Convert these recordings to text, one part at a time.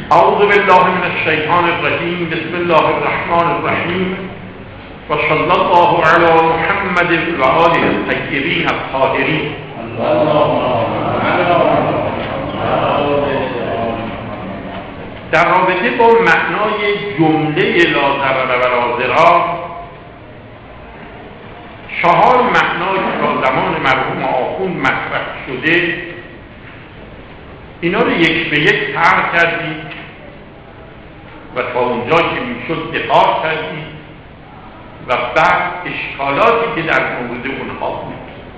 اعوذ بالله من الشیطان الرجیم. بسم الله الرحمن الرحیم و صلی الله علی محمد و آله الطیبین الطاهرین. در رابطه با معنای جمله لا ضرر و لا ضرار، 4 معنای که زمان مرحوم آخوند مطرح شده، اینا رو یک به یک طرح کردیم و تا اونجا که میشد دفاع کردیم و بعد اشکالاتی که در مورد اونها بود.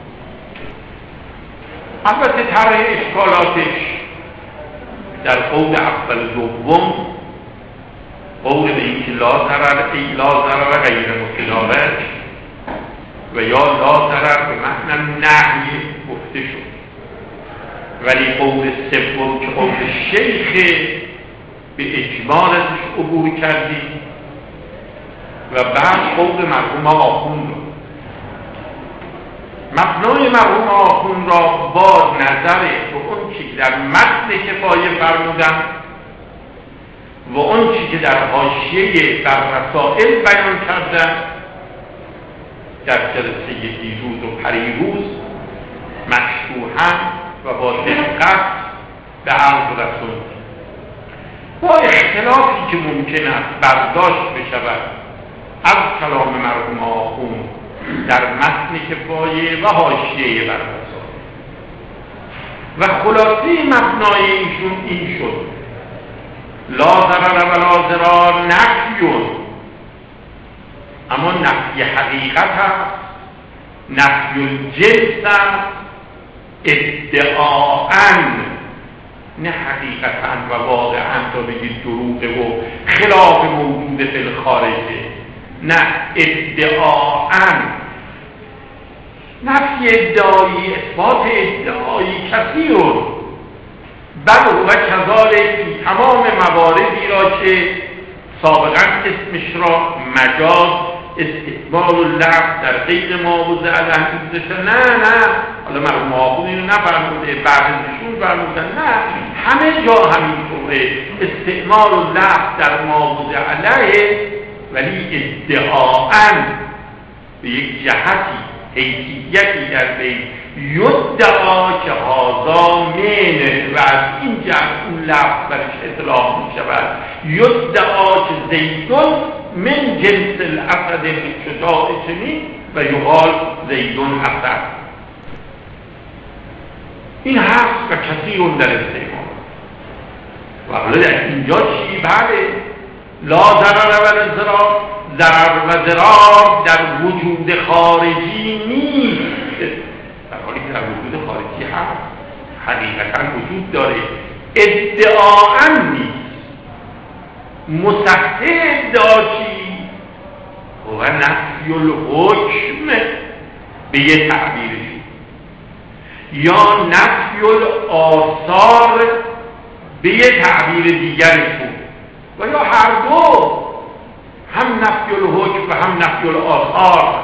البته طرح اشکالاتش در قول اول دوم، قول به اینکه لا ضرر غیر متدارک و یا لا ضرر به معنی نهی گفته شد، ولی قول سوم که قول شیخ به اجمال ازش عبور کردیم و بعد قول مرحوم آخوند رو. مبنای مرحوم آخوند را با نظر به اون چی که در متن کفایه فرمودن و اون چی که در حاشیه بر رسائل بیان کردن در جلسه دیروز و پریروز مشروحاً و با دقت به عرض رسول، با اختلافی که ممکن است برداشت بشود از کلام مرحوم آخوند در متن کفایه و حاشیه بر رسائل. و خلاصه مبنای ایشون این شد: لا ضرر و لا ضرار نفیون، اما نفی حقیقت هست، نفی الجنس هست، ادعاءً، نه حقیقتاً و واقعاً تا بگید دروغه و خلاف موجود فی الخارجه، نه ادعاءً. نفی ادعایی، اثبات ادعایی کثیرون، بل و کذالک تمام مواردی را که سابقاً اسمش را مجاز، استعمال اللفظ در غیر موضع الانفسه، نه حالا مرحوم آخوند اینو نفرموده، بعد ازشون فرمودن، نه همه جا همینطوره، استعمال اللفظ در موضع علیه، ولی ادعاءً به یک جهتی حیثیتی در بین یدعا که هذا منه و از این جهت اون لفظ برش اطلاق می شود، یدعا که زیدون من جنس الاسد شجاع چنین و یقال زیدون اسد. این هست و کثیرون در استعمال. و حالا در اینجا چی؟ بله، لا ضرر و ضرار، ضرر و ضرار در وجود خارجی نیست، در حالی که در وجود خارجی هست، حقیقتا وجود داره، ادعاءً نیست. مصحح ادعا چی؟ و نفی الحکم به یه تعبیرش، یا نفی الاثار به یه تعبیر دیگرشون، و یا هر دو، هم نفی الحکم و هم نفی الاثار،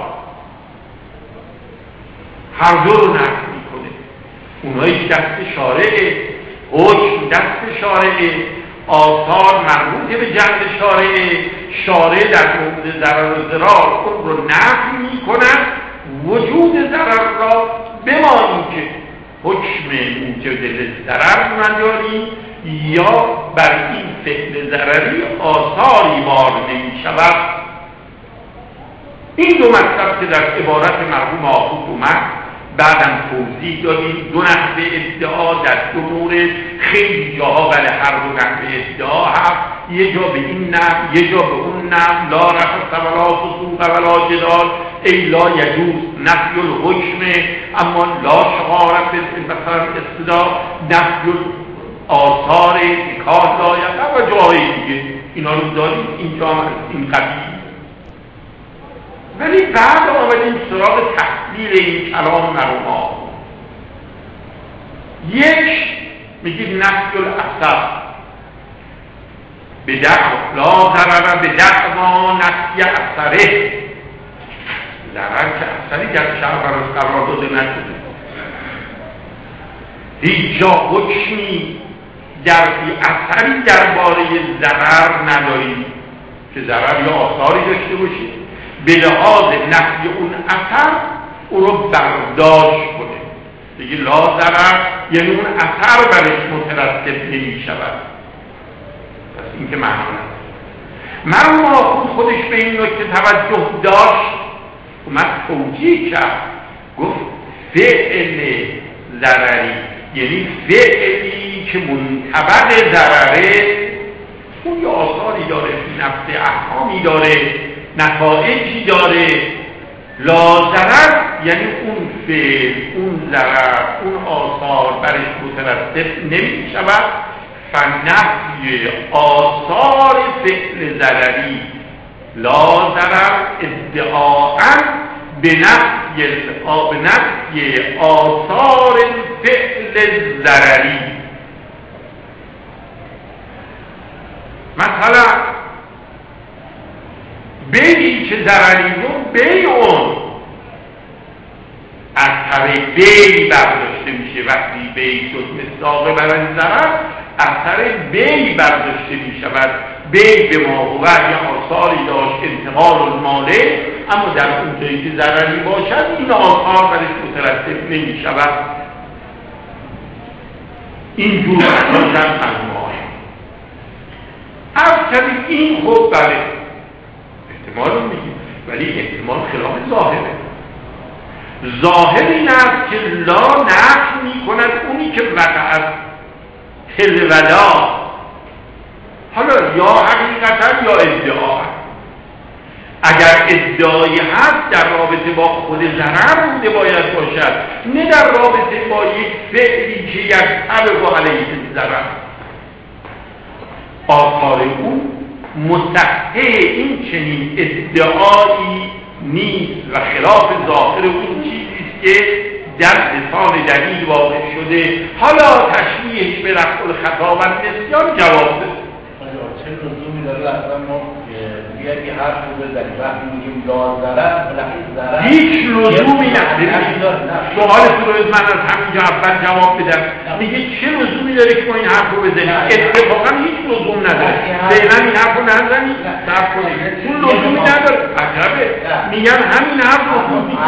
هر دو رو نفی میکنه. اونایی دست شارعه، حکم دست شارعه، آثار مربوط به جنب شارعه، شارع در مورد ضرر و ضرار اون رو نفی میکنن، وجود ضرر را بما اینکه حکم موجب ضرر نداریم یا بر این فعل ضرری آثاری وارد نمی شود. این دو مطلب که در عبارت مرحوم آخوند اومد، بعدم توضیح دادیم. دو نحوه ادعا در دو مورد، خیلی جاها ولی هر دو نحوه ادعا هست، یه جا به این نحو، یه جا به اون نحو. لا رفث ولا فسوق ولا جدال، ای لا یجوز نفی الحکم اما لا شعار مثلا استدعا، نفی آثار نکاح لایق و جاهای دیگه، اینا رو داریم اینجا این قبیل. ولی بعد آمدیم سراغ تحلیل این کلام مرحوم آخوند. یک میگیم نفی الاثر به دعوا، لا ضرر به دعوا نفی اثره، ضرر که اثری در شرع قرار داده نشده، هیچ جا حکمی اثری درباره ضرر نداریم که ضرر یا آثاری داشته باشه به لحاظ نفی اون اثر او رو برداشت کنه، دیگه لا ضرر یعنی اون اثر برش مترتب نمی شود. پس این که معنا نداره. مرحوم آخوند خودش به این نکته توجه داشت، اومد توجیه کرد، گفت فعل ضرری یعنی فعلی که منطبق ضرره اون یه آثاری داره، نفس احکامی داره، نتایجی داره. لا ضرر یعنی اون فعل، اون ضرر، اون آثار برش مترتب نمی شود. فنفی آثار فعل ضرری لا ضرر ادعاءً به نفی آثار فعل ضرری. مثلا بیعی که ضرری رو بیعون از طریق بیع برداشته میشه. وقتی بیع شد مصداق برای ضرر از طریق بیع برداشته میشود. بیع به ما هو یا آثاری داشت انتقال الماله، اما در اون جایی که ضرری باشد این آثار برش مترتب نمی شود. این جور معنی در مجموعه از طریق این خود بله احتمال میگیم، ولی احتمال خلاف ظاهره. ظاهر این است که لا نفی می کند اونی که وقع تل ولا، حالا یا حقیقتا یا ادعا. اگر ادعایی هست در رابطه با خود ضرر بوده باید باشد، نه در رابطه با یک فعلی که یکتبع علیه ضرر. آثار اون مصحح این چنین ادعایی نیست و خلاف ظاهر اون چیزیست که در لسان دلیل واقع شده. حالا تشبیهش به رفع الخطا و نسیان جواب بده. چه لزومی داره اصلا ما بیاید که حرف رو بزنیم وقتی میگیم لا ضرر ضرر هیچ لزومی نداره. سوالتون رو من از همینجا اول جواب بدم. میگه چه لزومی داره که ما این حرف رو بزنیم؟ اتفاقا هیچ لزوم نداره. فعلا این حرف رو نزنید، صبر کنید. چون لزومی نداره. عجبه. میگن همین حرف رو گفتید.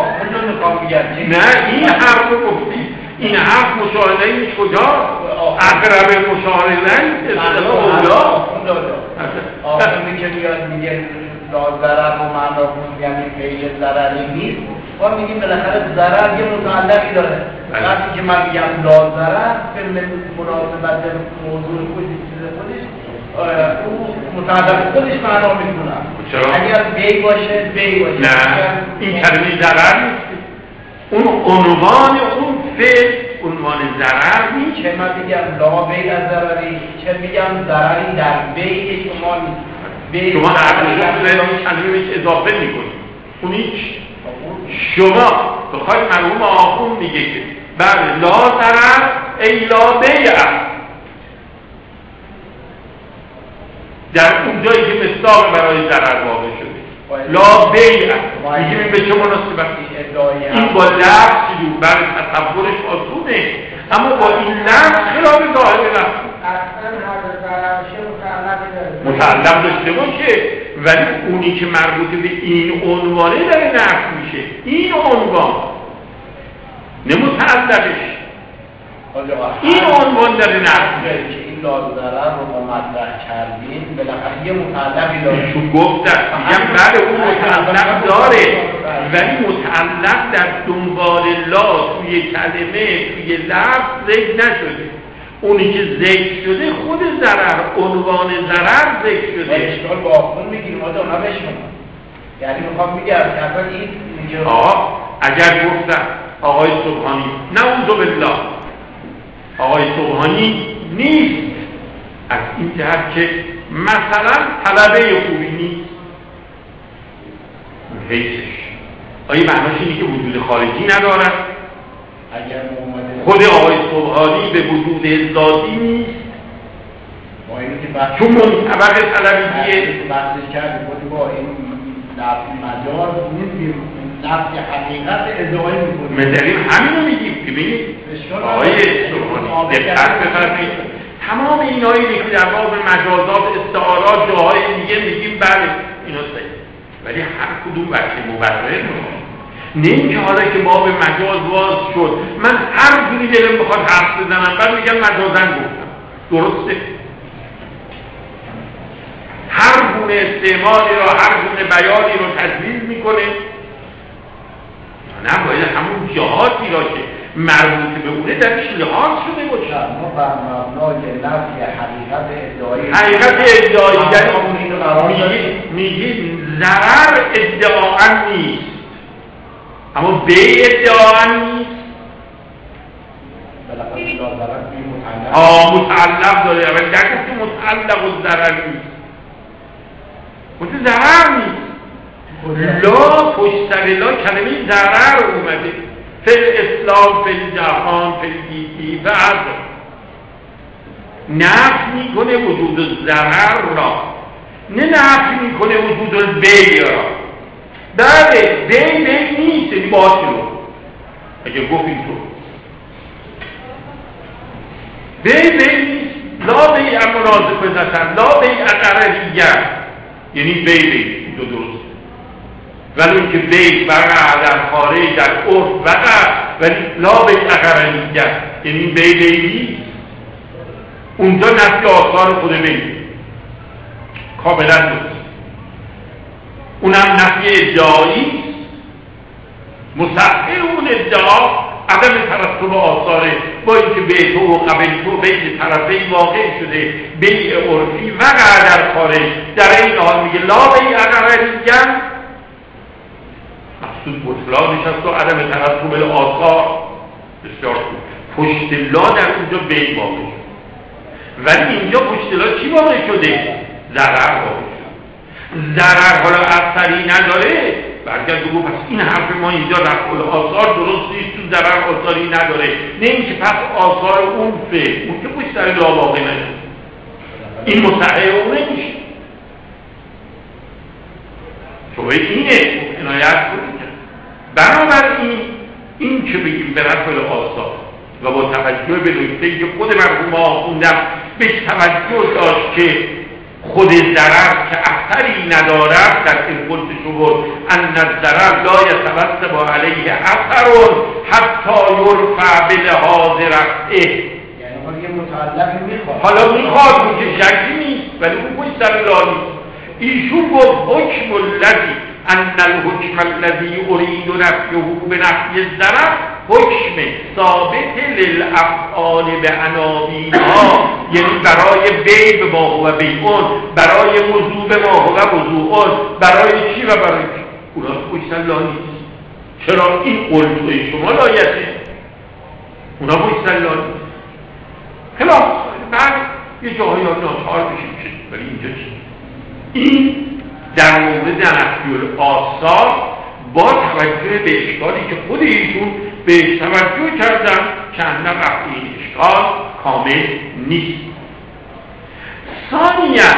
نه این حرف رو گفتید. این حرف مشاهده این کجا؟ اقرب مشاهده این اولا. آخوندی که میاد میگه لا ضرر رو معنا کنیم یعنی فعل ضرری نیست، ما میگیم بالاخره ضرر یه متعلقی داره. وقتی که من میگم لا ضرر به مناسبت موضوع خودش او متعلق خودش معنا میکنم. اگر بی باشه بی باشه. نه این کلمه ضرر نیست، اون عنوان اون فعل عنوان ضرر نیست. چه من میگم لا بی از ضرری، چه میگم ضرری در بی شما نیست. شما عقلشون این کلمه بهش اضافه میکنید. اون هیچ شما بخواید مرحوم آخوند میگه که بله لا ضرر ای لا بیع، در اون جایی که مصداق برای ضرر واقع شده لا بیع میگیم به چه مناسبت؟ این با لفظ جو برای تصورش آسونه، اما با این لفظ خلاف ظاهر لفظ متعلق داشته باشه، ولی اونی که مربوط به این عنوانه داره نفی میشه. این عنوان نه متعلقش، این عنوان داره نفی میشه. این لا ضرر رو ما مطرح کردیم بالاخره یه متعلقی داره. چون گفتم میگم بله اون متعلق داره، ولی متعلق در دنبال لا توی کلمه توی لفظ ذکر نشده. اونی که ذکر شده خود ضرر، عنوان ضرر ذکر شده. اشتغال با آخوند میگیریم ما اونا بشمون، یعنی میخوام میگم که اصلا این میگه اگر گفتم آقای سبحانی نعوذ بالله آقای سبحانی نیست از این جهت که مثلا طلبه خوبی نیست حیثش، آیا معناش اینه که وجود خارجی ندارد؟ خود آقای سبحانی به وجود ذاتی نیست چون منطبق طلبیه بحثش کردیم با این لفظ مجاز نیستیم، لفظ حقیقت ادعایی میکنیم. مداریم همین رو میگیم. ببینید آقای سبحانی دقت بفرمایید، تمام اینایی که در باب مجازات استعارات جاهای دیگه میگیم بله اینا صحیح، ولی هر کدوم بچه مبرر نه اینکه حالا که باب مجاز باز شد من هر جوری دلم بخواد حرف بزنم بعد میگم مجازن گفتم. درسته؟ هر گونه استعمالی را هر گونه بیانی رو تجویز میکنه، نه باید همون جهاتی را که مربوط به اونه درش لحاظ شده باشه. ما بر مبنای نفی حقیقت ادعایی میگید ضرر ادعاً نیست اما بی ادعاً نیست. متعلق داره اول در گفت متعلق و ضرر نیست، ضرر نیست. لا پشت سر لا کلمه ضرر اومده فی الاسلام فی الجهان فی الگیتی و عرض نفی میکنه وجود ضرر را، نه نفی میکنه وجود البیع را. بله بیع نیست این باطل رو اگه گفت اینطور بیع نیست. لا بیع مناظفه نشن، لا بیع قرریگر یعنی بیع دو درست، ولی اون که بیع وقع در خارج در عرف وقع، ولی لا بیع قرریگر یعنی بیع نیست. اونجا نفی آثار خود بیع کاملا درست، اونم نفی ادعایی مصحح اون ادعا عدم ترتب آثاره با اینکه بیع تو و قبل تو بیع طرفی واقع شده بیع عرفی وقع در خارج، در این حال میگه لا بیع قرریگر مقصود بطلانش هست و عدم ترتب آثار. بسیار خوب، پشت لا در اونجا بیع واقع شده، ولی اینجا پشت لا چی واقع شده؟ ضرر واقع شده. ضرر حالا اثری نداره برگرد بگو پس این حرف ما اینجا رفع آثار درست نیست، تو ضرر آثاری نداره، نه اینکه پس آثار اون فعل اون که پشت سر لا واقع نشده این مصحح اون نمیشه. شما اینه عنایت کنید. بنابراین این که بگیم به رفع آثار و با توجه به نکته‌ای که خود مرحوم آخوندم بهش توجه داشت که خود ضرر که اثری ندارد در این قلت شبور ان الضرر لا یترتب علیه اثر حتی یرفع بلحاظ رفعه، یعنی یه متعلق میخواد، حالا میخواد اون که شکی نیست ولی اون پشت سر لا نیست. ایشون گفت حکم الذی ان الحکم الذی ارید نفیه بنفی الضرر حکم ثابت للافعال به عناوینها، یعنی برای بیع به ما هو بیعون، برای وضوع به ما هو وضوعون، برای چی و برای چی. اونا پشت لا نیست. چرا این قلتوی شما لایته اونا پشت لا نیست. خلاص بعد یه جاهایی ناچار بشیم ولی اینجا چی؟ این در مورد نفی آثار با توجه به اشکالی که خود ایشون به توجه کردن که اندر رفع این اشکال کامل نیست. ثانیاً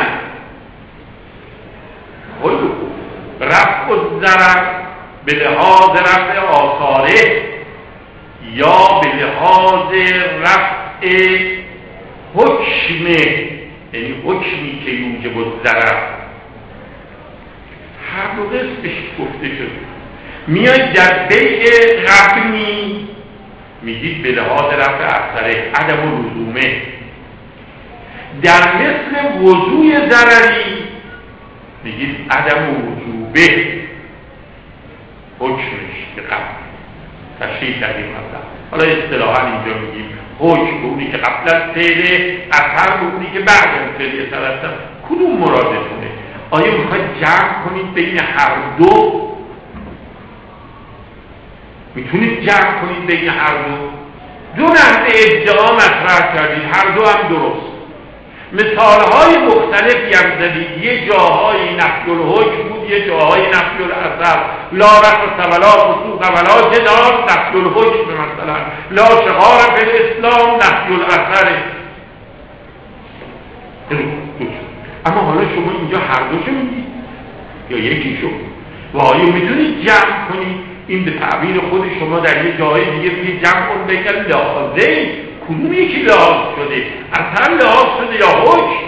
رفع الضرر به لحاظ رفع آثاره یا به لحاظ رفع حکم، یعنی حکمی که یوجب الضرر، هر دو قسمش گفته شد. میاد در بیع غبنی میگید به لحاظ رفع اثره عدم لزومه، در مثل وضوع ضرری میگید عدم وجوبه حکمش که قبل تشریح کردیم مثلا. حالا اصطلاحا اینجا میگیم حکم به اونی که قبل از فعل، اثر به اونی که بعد از فعل یترتب. کدوم مرادتونه؟ آیا میخواید جمع کنید بین هر دو؟ میتونید جمع کنید بین هر دو نحوه ادعا مطرح کردید، هر دو هم درست. مثالهای مختلفی هم زدید، یه جاهای نفی الحکم بود، یه جاهای نفی الاثر. لا رفث ولا فسوق ولا جدال نفی الحکم، مثلا لا شغار فی الاسلام نفی الاثر. اما حالا شما اینجا هر دوشو میدید یا یکیشو و آیا میتونید جمع کنید؟ این به تعبیر خود شما در یه جای دیگه میگه جمع کن بین لحاظین کدوم یکی لحاظ شده؟ اصلا لحاظ شده یا حکم؟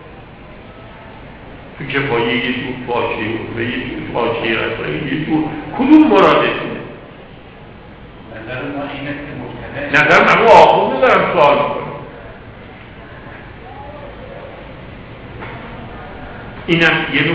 تو کفایه یه جور فاجعه و یه جور فاجعه رسایی یه جور کدوم مرادتونه؟ نظر ما اینه که مبتدع نظر من آخونده دارم سوال میکنم. اینم یه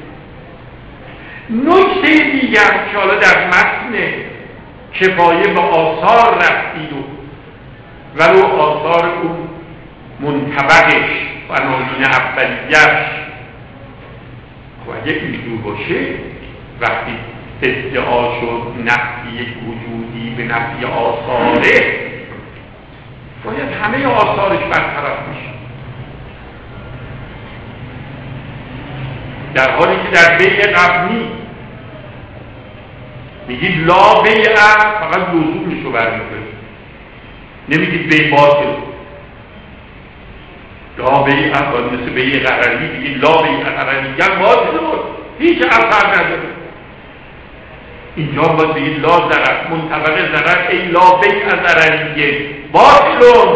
نکته دیگر که حالا در متن کفایه به آثار رفتید ولو آثار اون منطبقش و نازین اولیش خب اگه اینجور باشه وقتی ادعا شد نفی یک وجودی به نفی آثاره باید همه آثارش برطرف میشه، در حالی که در بیع قبلی میگید لا بیع فقط لزومش رو برمی‌داره، نمیگید بیع باطل. لا بیع باید مثل بیع غرری بگید لا بیع غرری گر باطل بود هیچ اثر نداره. اینجا باید بگید لا ضرر منطبق ضرر ای لا بیع ضرریه باطلون.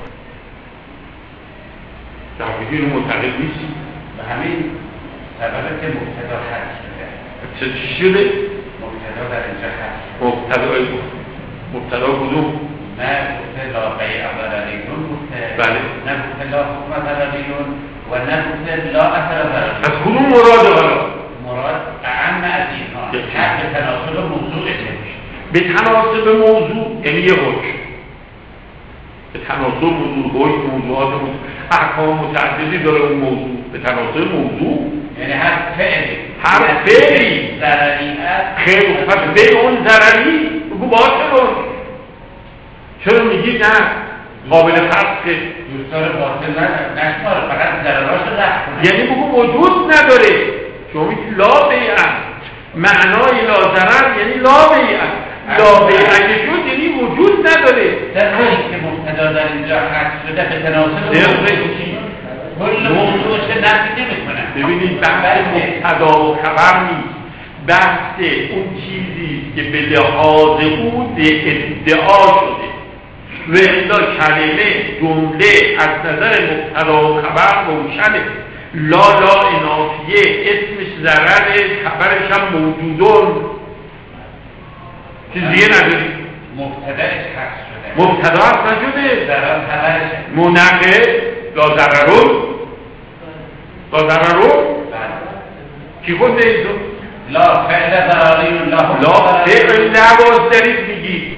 در حالی اینو معتقد نیستی به همین سبب که مبتدا حذف شده. چی شده؟ مبتدا در اینجا حذف. مبتدا کدوم؟ نه گفته لا بیع ضرریون گفته. بله. نه گفته لا حکم ضرریون و نه گفته لا اثر ضرریون. از کدوم مراده حالا؟ مراد اعم از اینها. حق به تناسب موضوع میشه. به تناسب موضوع یعنی یه حکم. به تناسب موضوعات احکام متعددی داره اون موضوع. به تناسب موضوع یعنی هر فعلی ضرری است. خیلی پس به اون ضرری بگو باطل. چرا میگی نه قابل خصخه؟ دوستار باطل نشماره فقط ضرراش رو رفت کنه. یعنی بگو وجود نداره. شما میگی لا بیع معنای لا ضرر یعنی لا بیع. لا بیع اگه شد یعنی وجود نداره. در حالی که مبتدا در اینجا حذف شده به تناسب کل موضوعش نفی نمی‌کنه. ببینید بحث مبتدا و خبر نیست، بحث اون چیزی که به لحاظ او ادعا شده و الا کلمه جمله از نظر مبتدا و خبر روشنه. لا انافیه اسمش ضرر خبرش هم موجودون چیزیه نداری. مبتداش حذف شده. مبتدا حذف نشده. ضرر خبرش منقه لا ضررون کی گفته اینجا؟ لا فعل ضرری لا فعل نواز دارید میگی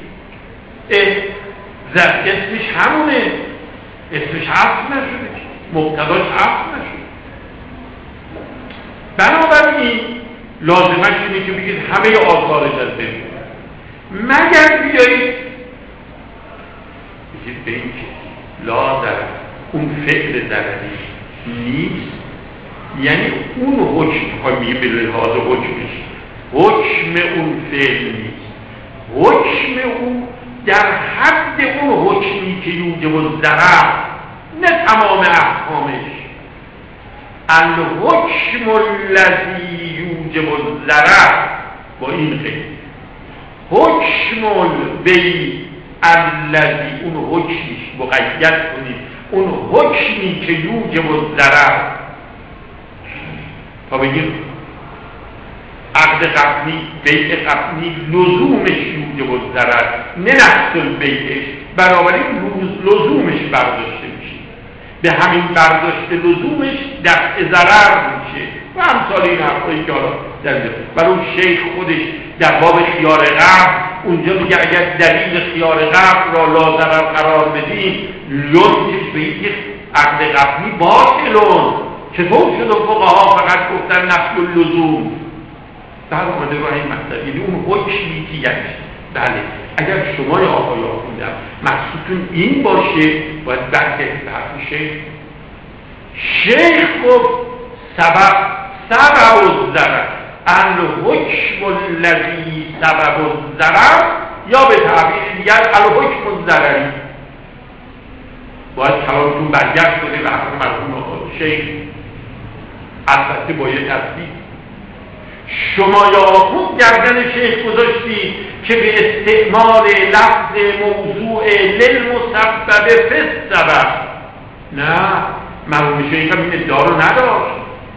اسمش همونه، اسمش حذف نشده، مبتداش حذف نشده. بنابراین لازمش اینه که بگید همه آثارش از بین مگر بیایید بگید به این که لا ضرر اون فعل ضرری نیست، یعنی اون حکم میگه به لحاظ حکمش حکم اون فعل نیست، حکم او در حد اون حکمی که یوجب الضرر نه تمام احکامش. الحکم الذی یوجب الضرر با این قید حکم البیع الذی اون حکمش مقید کنید اون حکمی که یوجب الضرر تا بگید عقد قبلی بیع قبلی لزومش یوجب الضرر نه نفس البیعش، بنابراین لزومش برداشته میشه، به همین برداشت لزومش دفع ضرر میشه و امثال این حرفایی که حالا درده. ولی اون شیخ خودش در باب خیار قبل اونجا میگه اگر دلیل خیار قبل را لا ضرر قرار بدیم لزومش به یک عقد قبلی باطلون. چطور شد فقها فقط گفتن نفی اللزوم؟ در آمده راه این مطلب یعنی اون حکمی که یعنی بله اگر شما یا آقای آخوندم مقصودتون این باشه باید بحث شیخ گفت سبب الضرر الحکم الذی سبب الضرر یا به تعبیر دیگر الحکم الضرری. باید کلامتون برگشت کنه به حرف مرحوم شیخ، البته با یه تفصیل. شما یا آخوند گردن شیخ گذاشتی که به استعمال لفظ موضوع للمسبب فی السبب. نه، مرحوم شیخ هم این ادعا رو نداشت.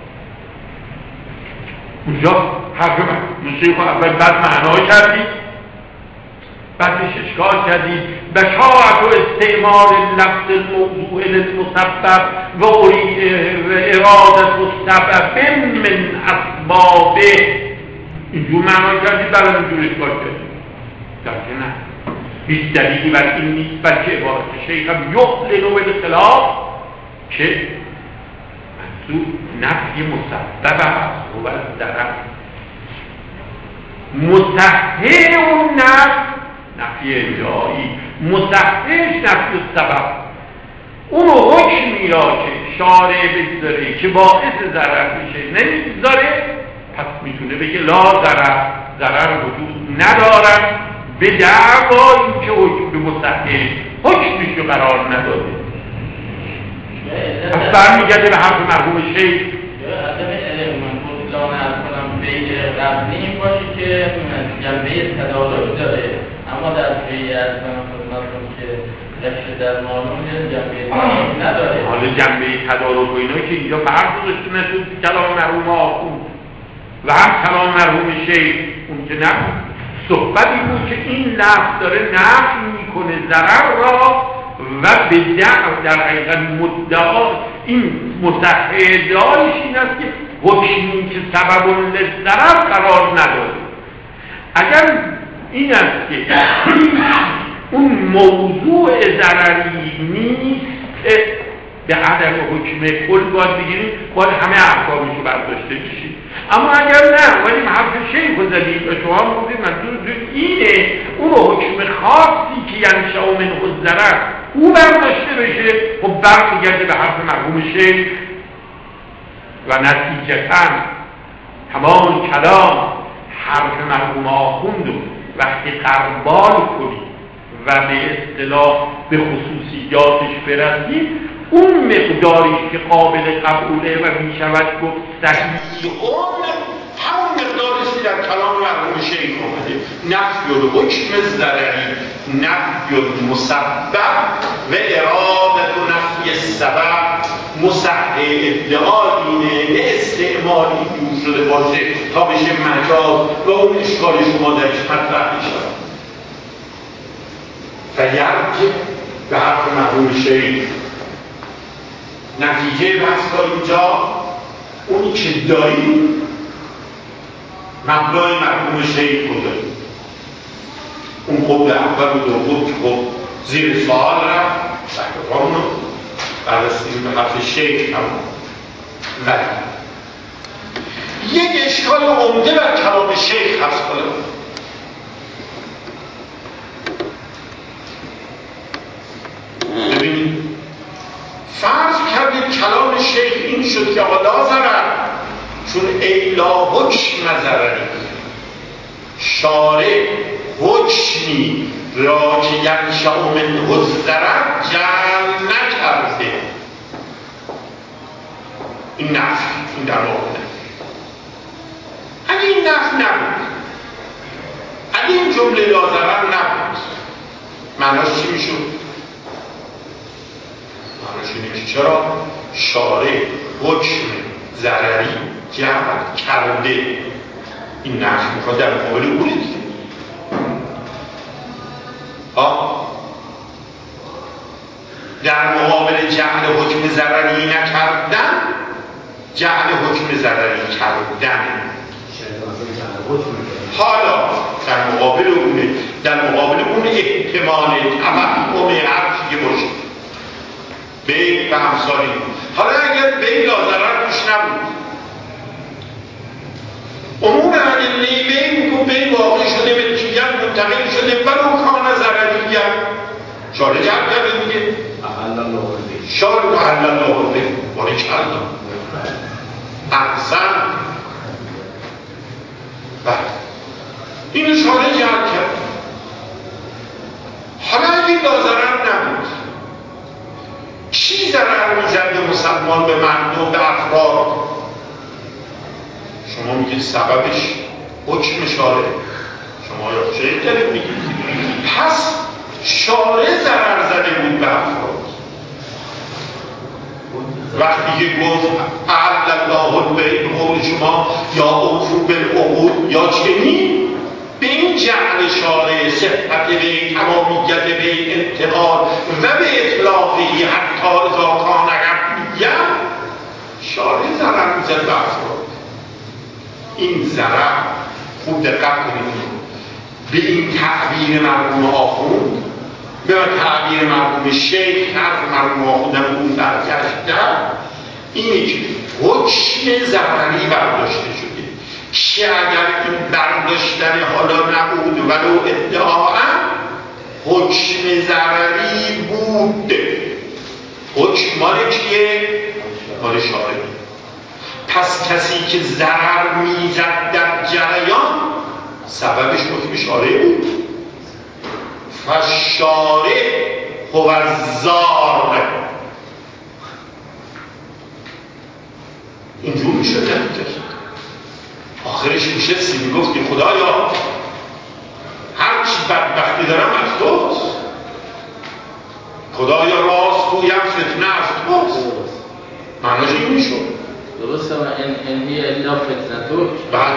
اونجا حرف مرحوم شیخ اول بعد معنا کردید، بعدش اشکال کردید بشاعت و استعمال لفظ الموضوع للمسبب و ارادت و سبب من اسبابه. اینجور معنا کردید، بعد اینجور اشکال کردید. درکه نه، هیچ دلیلی بر این نیست، بلکه عبارت شیخ هم یعلن بالخلاف که منظور نفی مسبب است و ضرر. مصحح اون نفی ادعایی، مصححش نفی السبب. اونو حکمی را که شارع بگذاره که باعث ضرر میشه نمیگذاره، پس میتونه بگه لا ضرر وجود ندارد به دعوای که حکم به مصحح حکمش رو قرار نداده. پس برمیگرده به حرف مرحوم شیخ. قبلی این باشه که جنبه تدارک داره، اما در پیه از خدمتتون که نقش در مانون جنبه تدارک نداره. حالا جنبه تدارک و اینا که اینجا فرق داشته نشد کلام مرحوم آخوند و هم کلام مرحوم شیخ اون که نبود. صحبتی بود که این لفظ داره نفی میکنه ضرر را و به در حقیقت مدعا این مصحح ادعایش این است که حکمی که سبب للضرر قرار نداره. اگر این است که اون موضوع ضرری نیست، به عدم حکم کل باید بگیریم، باید همه احکامش رو برداشته بشیم. اما اگر نه، ولی حرف شیخ رو زدیم و شما هم گفتید منظور اینه، اون حکم خاصی که ینشأ منه الضرر او برداشته بشه، خب برمیگرده به حرف مرحوم شیخ و نتیجتاً تمام کلام حرف مرحوم آخوند رو وقتی قربال کنیم و به اصطلاح به خصوصیاتش برسیم، اون مقداری که قابل قبوله و می شود گفت صحیح، اون همون مقداری که در کلام مرحوم شیخ آمده. نفی الحکم ضرری، نفی المسبب و ارادت و نفی السبب. مصحح ادعا اینه، نه استعمالی دور شده باشه تا بشه مجاز و اون اشکال شما درش مطرح میشه. فیرجع به حرف مرحوم شیخ. نتیجه بحث تا اینجا اونی که داریم مبنای مرحوم شیخ رو داریم. اون خب به اول و دوم که خب زیر سوال رفت سکتان رو بررسیم به حرف شیخ هم. ولی یک اشکال عمده بر کلام شیخ هست. ببینید، فرض کردید کلام شیخ این شد که لا ضرر، چون ایلا حکم ضرری، شارع حکمی را که ینشأ منه الضرر جعل نکرده. این نفی، این در واقع اگه این نفی نبود، اگه این جمله لا ضرر نبود، معناش چی میشد؟ معناش اینه که چرا شارع حکم ضرری جعل کرده. این نفی میخواد در مقابل اونه دیگه. در مقابل جعل حکم ضرری نکردن، جعل حکم ضرری کردن. حالا در مقابل اونه، در مقابل اون احتمال توهم هر چیزی باشه به و همسالی. حالا اگر به لا ضرر توش نبود، عموم ادله بین کو بین واقع شده به چیگر منتقل شده ولو کان ضرری شارع جمع کرده دیگه. شارع محل الله به باره کردم احسن. اینو شارع جمع کرد. حالا اگه لا ضرر نبود، کی ضرر میزد به مسلمان، به مردم، به افراد؟ شما میگید سببش حکم شارع. شما یا شیخ دارید میگید. پس شارع ضرر زده بود به افراد وقتی که گفت اعل الله البیع به قول شما یا اوفوا بالعقود یا چنین، به این جعل شارع صحت بیع، تمامیت بیع، انتقال و به اطلاقی حتی اذا کان قبلیه شارع ضرر میزد به افراد. این ضرر خوب دقت کنید به این تعبیر مرحوم آخوند، به تعبیر مرحوم شیخ، حرف مرحوم آخوندم اون برگشتن، اینه که حکم ضرری برداشته شده که اگر این برداشتن حالا نبود ولو ادعاء حکم ضرری بود، حکم مال کیه؟ مال شارع. پس کسی که ضرر میزد در جریان سببش حکم شارع بود. فالشارع هو الضار. اینجور میشه نتیجه. آخرش میشه میگفت که خدایا هر چی بدبختی دارم از توست، خدایا راست گویم فتنه از توست. معناش این میشد درسته. و این هی الا فتنتو بعد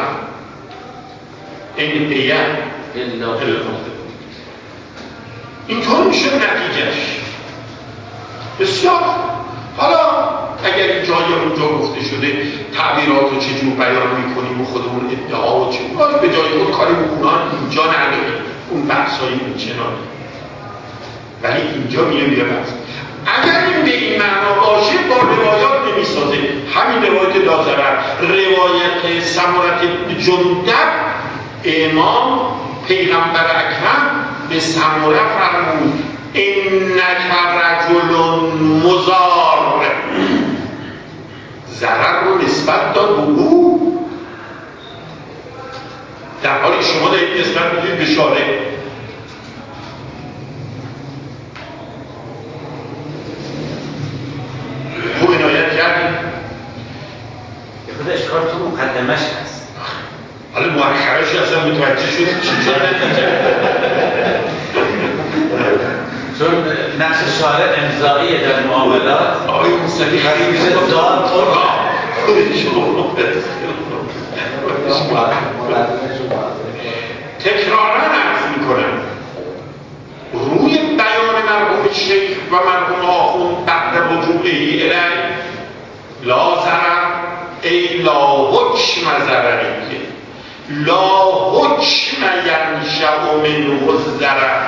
این دیگه الا فتنتو اینطور میشه نتیجهش. بسیار. حالا اگر این جایی اونجا گفته شده تعبیرات رو چجور بیان میکنیم و خودمون ادعا و چجور به جای خود کاری بکنن اینجا نداریم، اون بحثایی میچنانه، ولی اینجا میگه بحث اگر این به این معنا باشه با روایات نمیسازه. همین روایت دازرر، روایت سمرة بن جندب، امام پیغمبر اکرم به سمره فرمود انک رجل مضار، ضرر رو نسبت داد به او، در حالی شما دارید نسبت میدید به شارع. خوب عنایت کردید. یه خود اشکال تو مقدمش هست، حالا مؤخرش اصلا متوجه شدید چی شده؟ چون نقش شارع امضاییه در معاملات. آقای موسوی خیلی میشه داد تکرارا عرض میکنم روی بیان مرحوم شیخ و مرحوم آخوند بعد رجوعی الی لا ضرر ای لا حکم ضرریه، لا حکم ینشأ منه الضرر.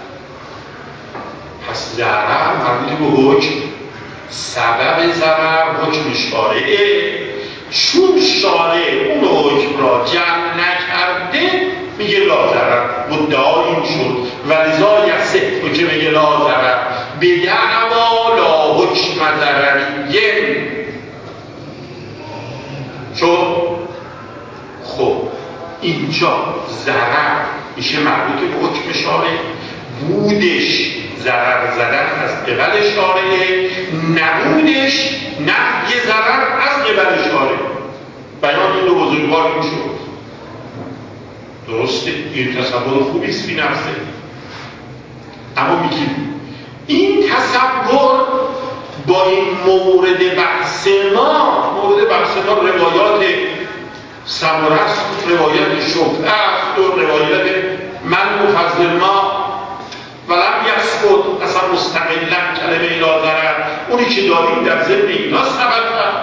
پس ضرر مربوط به حکم، سبب ضرر حکم شارعه. چون شارع اون حکم را جمع نکرده میگه لا ضرر، مدعا این شد و لذا یصح که میگه لا ضرر بدعوا لا حکم ضرریه. چون خب اینجا ضرر میشه مربوط به حکم شارع، بودش ضرر زدن از قبل شارع، نبودش نفی ضرر از قبل شارع. بیان این دو بزرگوار میشد. درسته؟ این تصور خوبیست فی نفسه. اما میگیم این تصور با این مورد بحث ما روایات سمره است، روایت شفعه است و روایت من مفضل ما ولم یثبت اصلا مستقلا کلمه لا ضرر، اونی که داریم در ضمن اینا ثبت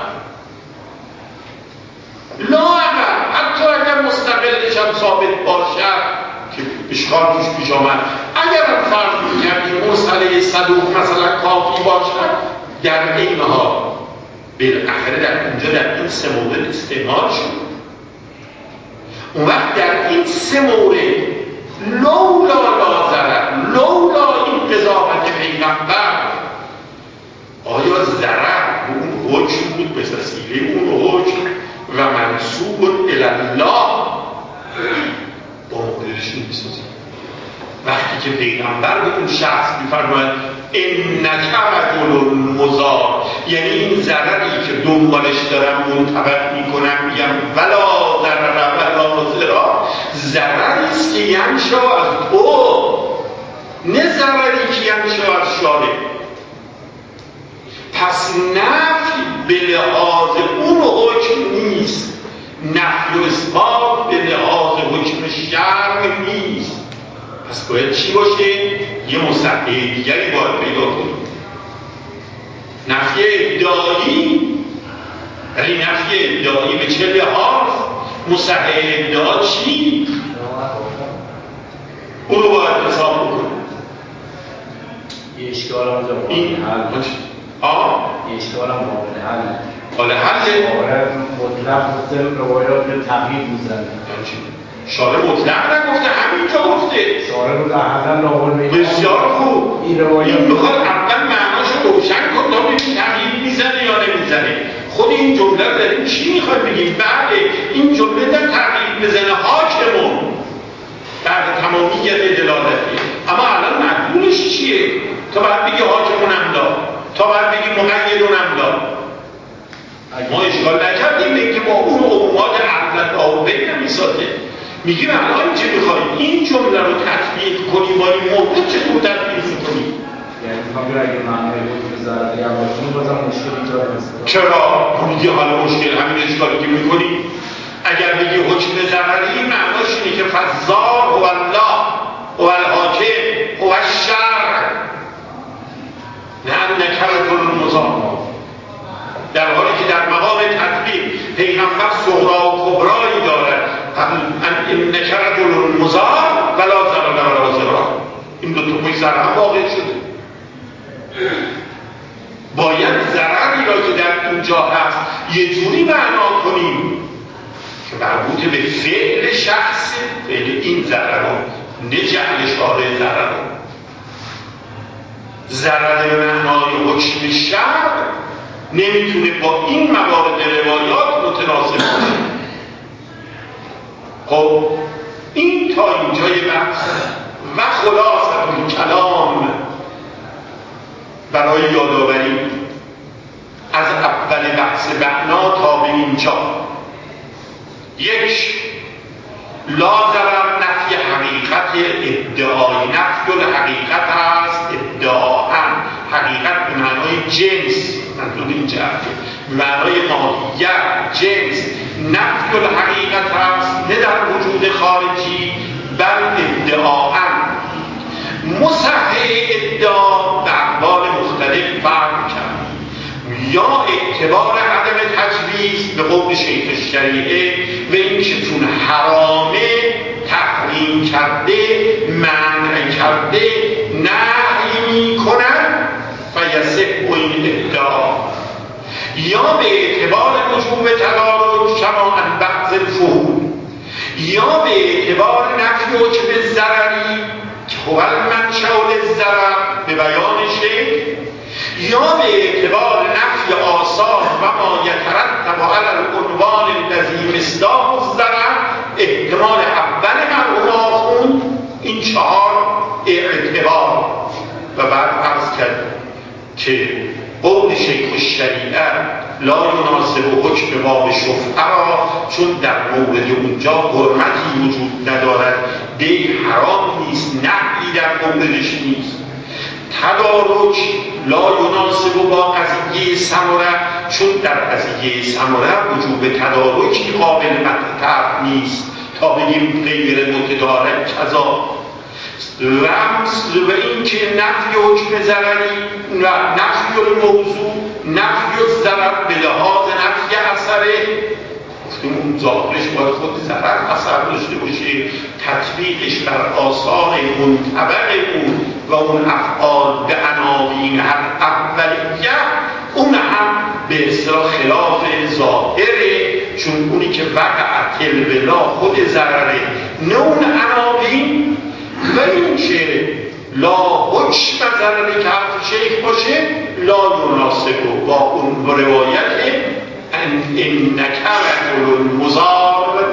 لا اگر حتی اگر مستقلش هم ثابت باشد که اشکال توش پیش آمد، اگر هم فرض می‌کنیم مرسله صدوق مثلا کافی باشد، در این حال بالاخره در اینجا در این سه مورد استعمال شد. اون وقت در این سه مورد لولا لا ضرر، لولا این قضاوت پیغمبر، آیا ضرر به اون حکم بود به وسیله اون حکم و منسوب الی الله با موردش نمی‌سازیم. وقتی که پیغمبر به اون شخص می‌فرماید انک رجل مضار، یعنی این ضرری که دنبالش دارم منطبق میکنم میگم ولا ضرر ولا ناظرا ضرری است که ینشا از تو، نه ضرری که ینشا از شارع. پس نفی به لحاظ اون حکم نیست، نفی و اثبات به لحاظ حکم شرع نیست. پس باید چی باشه؟ یه مصحح دیگری باید پیدا کنیم. نفی ادعایی، ولی نفی ادعایی به چه لحاظ؟ مصحح ادعا چی؟ اون رو باید حساب بکنیم. یه اشکال هم جا این یه اشکال هم قابل حل. حال حله؟ مطلق گفته روایات به تغییر میزنه. شارع مطلق نگفته، همینجا گفته. شارع رو در حضر لاول میگه. بسیار خوب. این میخواد اول معناش رو روشن کن تا ببین تغییر میزنه یا نمیزنه. خود این جمله رو داریم چی میخواد بگیم؟ بله این جمله در تغییر بزنه حاکمون بعد تمامیت دلالتی، اما الان مدلولش چیه؟ تا باید بگی حاکمون املا، تا باید بگی مقیدون املا. ما اشکال نکردیم به اینکه با اون عمومات عقلت آوری نمیسازه. میگیم الان چه میخواییم؟ این جمله رو تطبیق کنیم با این موضوع چطور تطبیق میکنیم؟ یعنی میخوام اگه معنی حکم ضرری هم باشیم بازم مشکل ایجاد نیست. چرا؟ میگی حالا مشکل همین اشکالی که میکنیم. اگر بگی حکم ضرری معناش اینه که فضار هو الله هو الحاکم هو الشرع، نه نکرة المضار. در حالی که در مقام تطبیق پیغمبر صغرا و کبرایی دارد، ان نکرة المضار ولا ضرر ولا ضرار. این دو تا پشت سر هم واقع شده. باید ضرری را که در اینجا هست یه جوری معنا کنیم که مربوط به فعل شخص، فعل این ضرر رو، نه جعل شارع ضرر رو. ضرر به معنای حکم شرع نمیتونه با این موارد روایات متناسب باشه. خب این تا اینجای بحث و خلاصه کلام برای یادآوری از اول بحث معنا تا به اینجا. یک، لا ضرر نفی حقیقت ادعای، نفی الحقیقت هست ادعا هم. حقیقت به معنای جنس، منظور این جهته به معنای ماهیت جنس. نفی الحقیقت هست نه در وجود خارجی بل ادعا هم. مصحح ادعا به اقوال مختلف فرق کرد. یا اعتبار عدم تجویز به قول شیخ الشریعه و این که چون حرامه تحریم کرده منع کرده نهی می کنند و یصح این ادعا. یا به اعتبار وجوب تدارک شما عن بعض الفحول، یا به اعتبار نفی حکم ضرری که هو المنشأ للضرر به بیان شیخ، یا به اعتبار نفی آثار و ما یترتب علی العنوان الذی مصداق الضرر، احتمال اول مرحوم آخوند این چهار اعتبار. و بعد عرض کرد که قول شیخ الشریعه لا یناسب حکم باب شفعه را، چون در مورد اونجا حرمتی وجود ندارد، دی حرام نیست، نهی در موردش نیست. تدارک لا یناسب با قضیه ثمره، چون در قضیه ثمره وجوب تدارکی قابل مطرح نیست تا بگیم غیر متدارک کذا. رمز و این که نفی حکم ضرری و نفی الموضوع نفی الضرر به لحاظ نفی اثره، گفتیم اون ظاهرش باید خود ضرر اثر داشته باشه، تطبیقش بر آثار منطبق اون و اون افعال به عناوین اولیه اون هم به اصطلاح خلاف ظاهره، چون اونی که وقع الولا خود ضرره نه اون عناوین. و این که لا حکم ضرری که حرف شیخ باشه لا یناسب با اون روایت انک رجل المضار.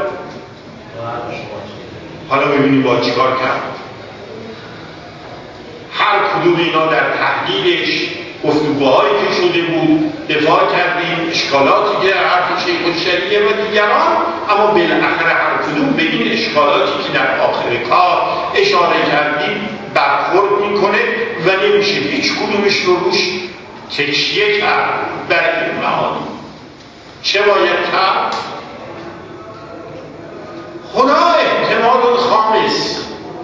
حالا ببینیم با چیکار کرد. هر کدوم اینا در تحلیلش گفتگوهایی که شده بود دفاع کردیم، اشکالاتی که حرف شیخ الشریعه و دیگران، اما بالاخره حرف کدوم به این اشکالاتی که در آخر کار اشاره کردیم برخورد میکنه و نمیشه هیچ کدومش رو روش تکیه کرد بر این معانی. چه باید کرد؟ هنا احتمال خامس،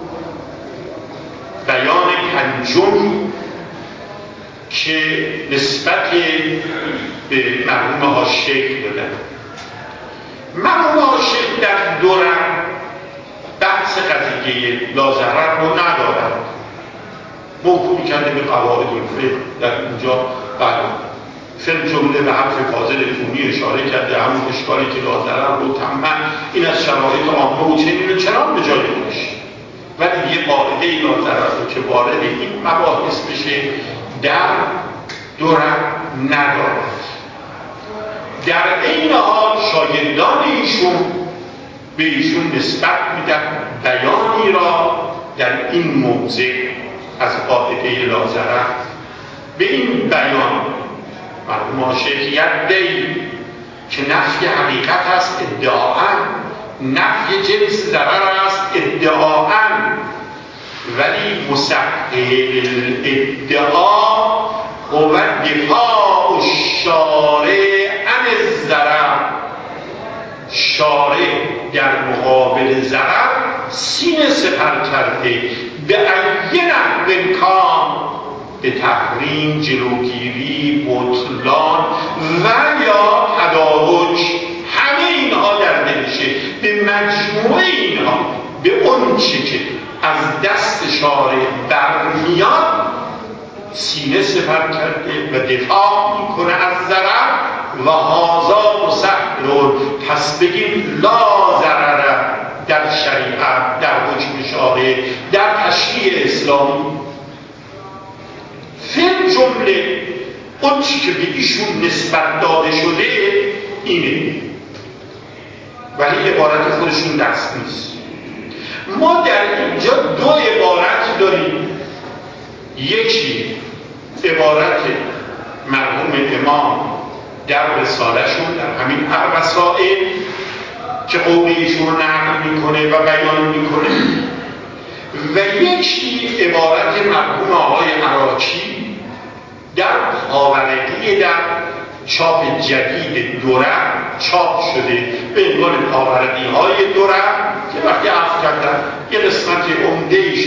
بیان پنجم که نسبت به مرحوم حاشیه دادن. مرحوم حاشیه در دورم بحث قضیه لاضرر رو ندارد، موکول کرده به قواعد الفقه در اونجا فیلم جمله به حرف فاضل تونی اشاره کرده، همون اشکالی که لاضرر رو تمام این از شرایط عامه و چنین و چنان به جای خودش، ولی یه قاعده لاضرر رو که وارد این مباحث بشه در دورم ندارد. در این حال شاگردان ایشون به ایشون نسبت میدن بیانی را در این موضع از قاعده لاضرر. به این بیان مرحوم حاشیه یدعی که نفی حقیقت است ادعاءً، نفی جنس ضرر است ادعاءً، ولی مستحیل الادعا هو دفاع الشارع عن الضرر. شارع در مقابل ضرر سینه سپر کرده، به ای نحو کان، به تحریم، جلوگیری، بطلان و یا تدارج، همه اینها در دلشه. به مجموع اینها، به اون چی که از دست شارع برمیاد سینه سپر کرده و دفاع میکنه از ضرر. و هذا مسهل، پس بگیم لا ضرر در شریعت، در حکم شارع، در تشریع اسلامی. فیلم جمله اون چی که به ایشون نسبت داده شده اینه، ولی عبارت خودشون دست نیست. ما در اینجا دو عبارت داریم، یکی عبارت مرحوم امام در رساله‌شون در همین مسائل که قول ایشون رو نقل میکنه و بیان میکنه، و یکی عبارت مرحوم آقای عراقی در پاورقی در چاپ جدید دورم چاپ شده به عنوان پاورقی های دورم، که وقتی عرض کردن یه قسمت عمده‌ایش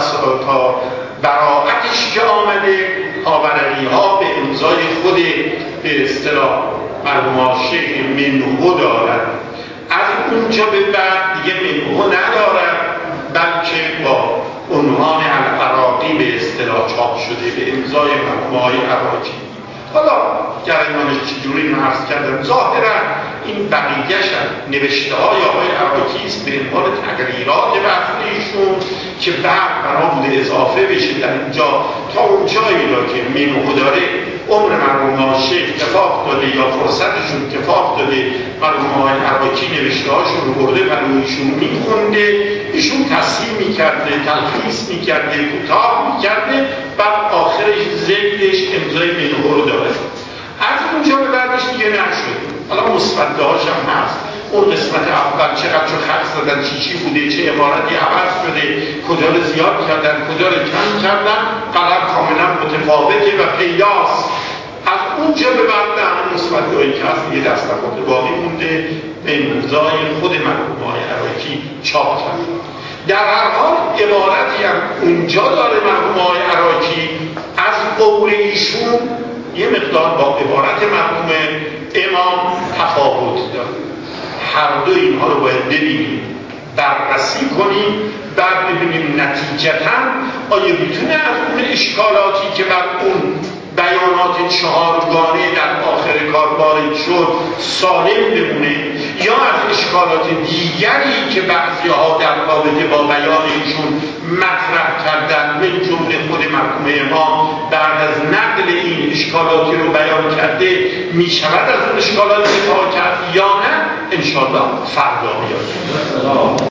تا براعتش که آمده پاورقی ها به امضای خود به اصطلاح مرحوم حاشیه منهو دارد، از اونجا به بعد دیگه منهو ندارد، بلکه با عنوان العراقی به اصطلاح چاپ شده به امضای مرحوم آقای عراقی. حالا جریانش چجوری من عرض کردم، ظاهرا این بقیه‌ش نوشته های آقای عراقی است به عنوان تغییرات بحث ایشون که بعد بنا بوده اضافه بشه در اینجا تا اون جایی را که منو داره عمر مرحوم حاشیه اتفاق داده یا فرصتشون اتفاق داده، مرحوم آقای عراقی نوشته هاشون رو برده برای ایشون میخونده، ایشون تصحیح میکرده، تلخیص میکرده، کوتاه میکرده، بعد آخرش زیدش امضای منو رو داره. از اونجا به بعدش دیگه نشد. حالا مثبته هاش هم هست، اون قسمت اول چقدر چه خط زدن، چی بوده، چه عبارتی عوض شده، کجا رو زیاد کردن، کجا رو کم کردن، قلم کاملا متفاوته و پیداست. از اونجا به بعد همون مثبته هایی که هست دیگه دست باقی مونده به امضای خود مرحوم آقای عراقی چاپ کرد. در هر حال عبارتی هم اونجا داره مرحوم آقای عراقی از قول ایشون یه مقدار با عبارت مرحوم امام تفاوت داره. هر دو اینها رو باید ببینیم، بررسی کنیم، بعد ببینیم نتیجتاً آیا میتونه از اون اشکالاتی که بر اون بیانات چهارگانه در آخر کار وارد شد سالم بمونه، یا از اشکالات دیگری که بعضی‌ها در رابطه با بیان ایشون مطرح کردن من جمله خود مرحوم امام بعد از نقل این اشکالاتی رو بیان کرده میشود از اون اشکالات دفاع کرد یا نه، انشاءالله فردا بیاد.